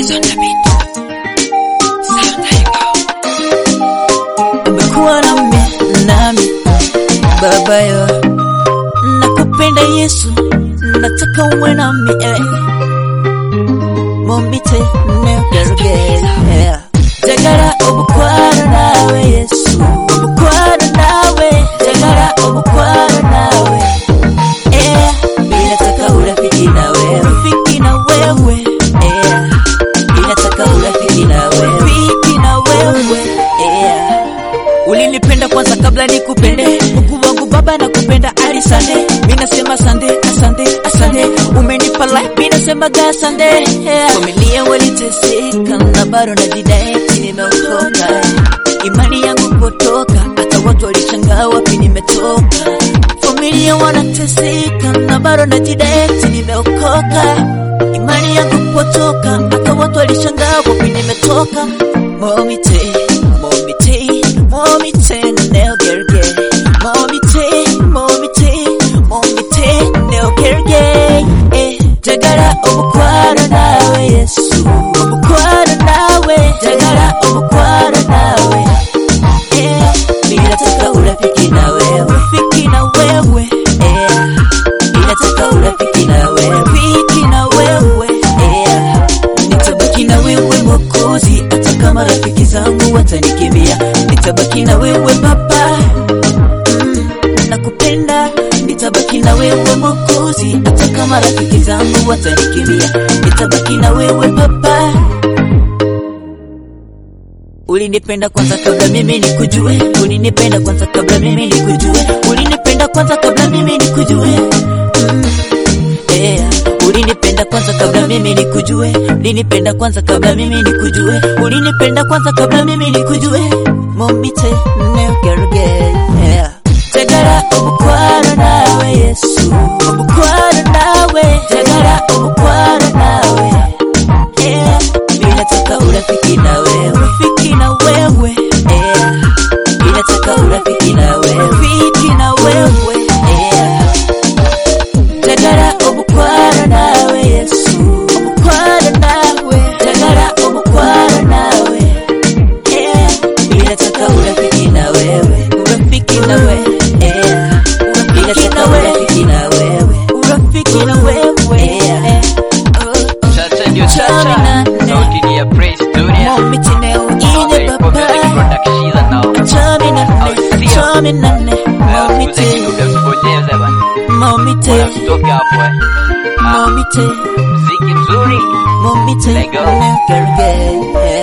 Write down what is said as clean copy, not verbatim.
Umekuwa nami baba yo, nakupenda Yesu, nataka uwe nami Momite negerge Jagara obukwara nawe Yesu, obukwara nawe, jagara obukwara nawe ninataka urafiki na wewe, urafiki na wewe ninataka urafiki na wewe, urafiki na wewe Ulinipenda kwanza kabla nikupende, Mungu wangu baba nakupenda alisande. Mimi nasema asante, asante, asante. Umenipa life, mimi nasema asante. Familia waliteseka na bado najidai nimeokoka. Imani yangu potoka, hata watu walishangaa wapi nimetoka. Familia wanateseka na bado najidai nimeokoka. Imani yangu potoka, hata watu walishangaa wapi nimetoka. Momite negerge Momite negerge Jagara obukwara nawe Yesu, obukwara nawe, jagara obukwara nawe ninataka urafiki na wewe, urafiki na wewe ninataka urafiki na wewe, urafiki na wewe nitabaki na wewe Mwokozi, hata kama rafiki zangu watanikimbia. Nitabaki na wewe baba, nakupenda. Nitabaki na wewe Mwokozi, hata kama rafiki zangu watanikimbia. Nitabaki na wewe baba. Ulinipenda kwanza kabla mimi nikujue, ulinipenda kwanza kabla mimi nikujue, ulinipenda kwanza kabla mimi nikujue Ulinipenda kwanza kabla mimi nikujue, ulinipenda kwanza kabla mimi nikujue, ulinipenda kwanza kabla mimi nikujue. Momite negerge Jagara obukwara nawe Yesu, obukwara nawe, jagara obukwara nawe ninataka urafiki na wewe, urafiki na wewe ninataka urafiki na wewe, urafiki na wewe jagara obukwara nawe Yesu, obukwara nawe, jagara obukwara nawe ninataka urafiki na wewe, urafiki na wewe ninataka urafiki na wewe, urafiki na wewe Chacha ndio chacha, sauti ni ya Praise Dunia. Momite neo ine baba Chaminane Momite Momite Mziki mzuri Momite negerge